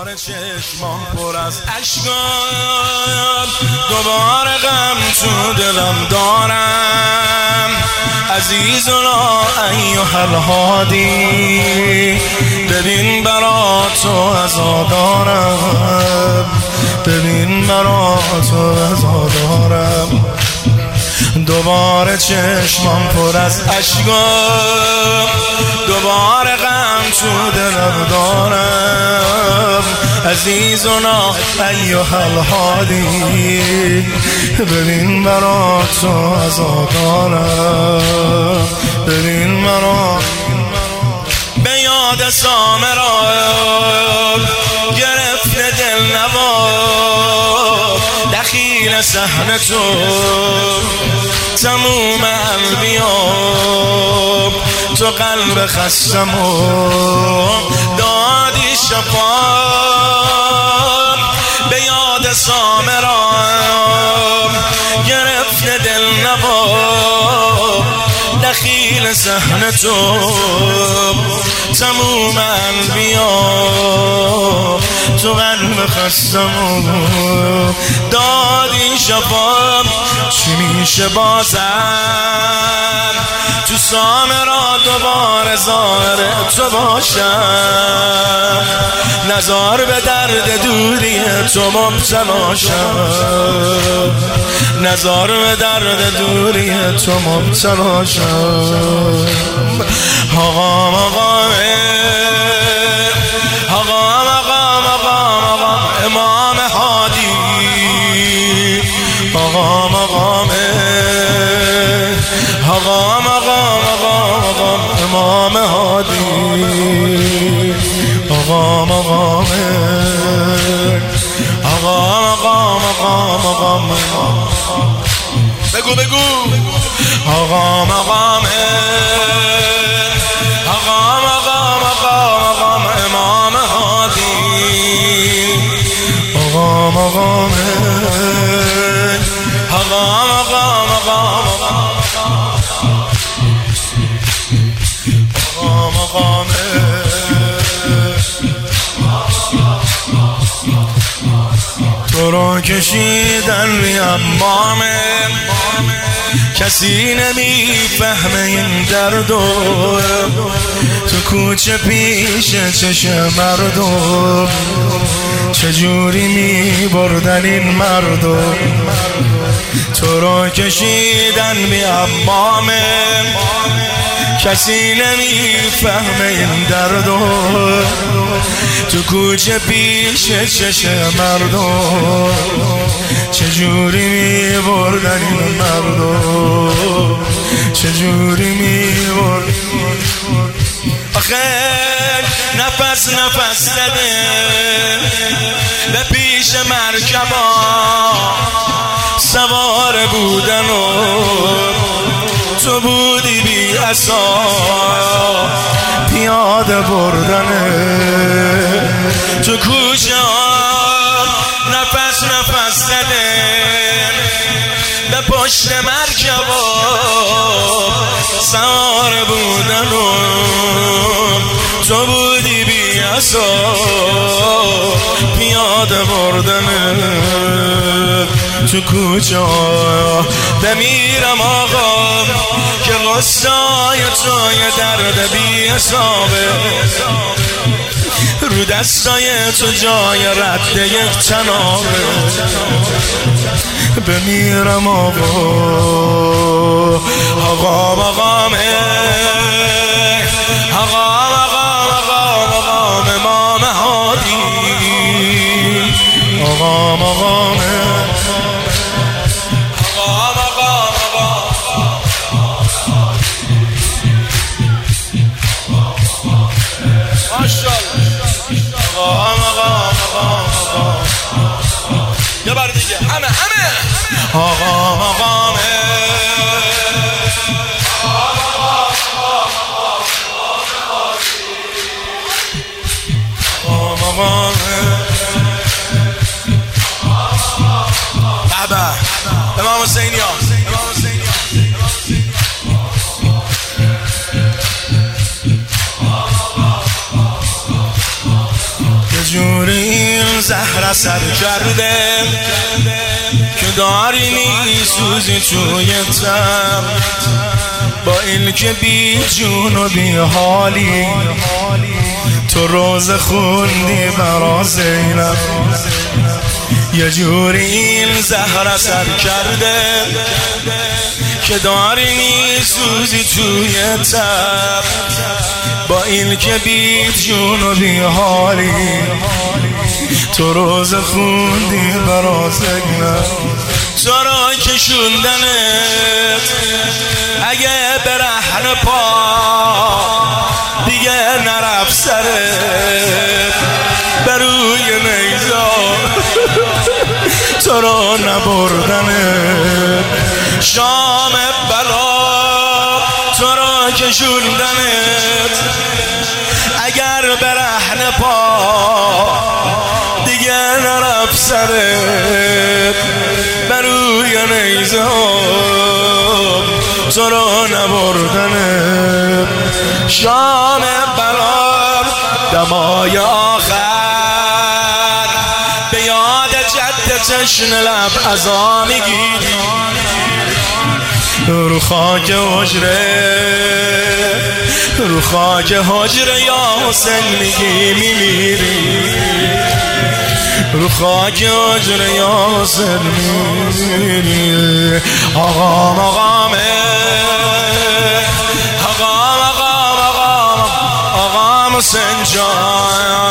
دوباره چشمام پر از اشکم، دوباره غم تو دلم دارم. عزیزنا ایها الهادی، ببین برا تو عزا دارم، ببین برا تو عزا دارم. دوباره چشمام پر از اشکم، دوباره غم تو دلم دارم. عزیزنا ایها الهادی، ببین برا تو عزا دارم، ببین برا. به یاد سامرا گرفت دل نوا، دخیل صحن تو تموم البیام. تو قلب خستمو دادی شفا، به یاد سامرا گرفت دل نوا، دخیل صحن تو تموم البیام. تو قلب خستمو دادی شفا. چی میشه بازم تو سامرا دوباره ظاهر تو باشم، نزار به درد دوری تو مبتلا شم، نزار به درد دوری تو مبتلا شم. آقام آقام آقام آقام آقام امام هادی، آقام آقام آقام آقام آقام امام هادی، آقام آقام آقام آقام آقام آقام. بگو بگو آقام آقام آقام آقام آقام امام هادی، آقام آقام آقام آقام آقام آقام آقام. تو رو کشیدن امام، کسی نمیفهمه این دردو. تو کوچه پیش چشم مردم، چجوری میبردن این مردم. تو رو کشیدن بی امام، کسی نمیفهمه این دردو. تو کوچه پیش چشم مردم، چجوری میبردن این مردم، چجوری میبردن. آخه نفس نفس زده به پیش مرکبا سوار بودن و تو بودی بی عصا پیاده بردنه. تو کوچه نفس نفس زده به پشت مرکبا سوار بودن و تو بودی بی عصا پیاده بردنه. تو کوچه بمیرم آقا که غصای توی درد بی حسابه. رو دستای تو جای رد یک تنابه. بمیرم آقا آقام آقام آقام آقام آقام آقام امام هادی، آقام آقام یه بار دیگه همه آقام آقام آقام بابا امام حسینی ها جوری زهر سر کرده که داری میسوزی توی تب، با این که بی جون و بی حالی تو روز خوندی برا زینب. یه جوری این زهر سر کرده که داری میسوزی توی تب، با این که بی جون و بی حالی تو روز خوندی برا زینب. تو را کشوندنت اگه برهن پا دیگه نرفت سرت بروی نیزار، تو را نبردنت شام بلا، تو را کشوندنت اگر برهن پا دیگه نرفت سرت بروی نیزار، تو را نبردنت شام بلا. دمای آخر به یاد جد تشنه لب ازا میگیری، رو خاک حجره رو خاک حجره یا حسین میمیری، رو خاک حجره یا حسین میمیری. آقام آقامه آقام آقام آقام آقام حسین جان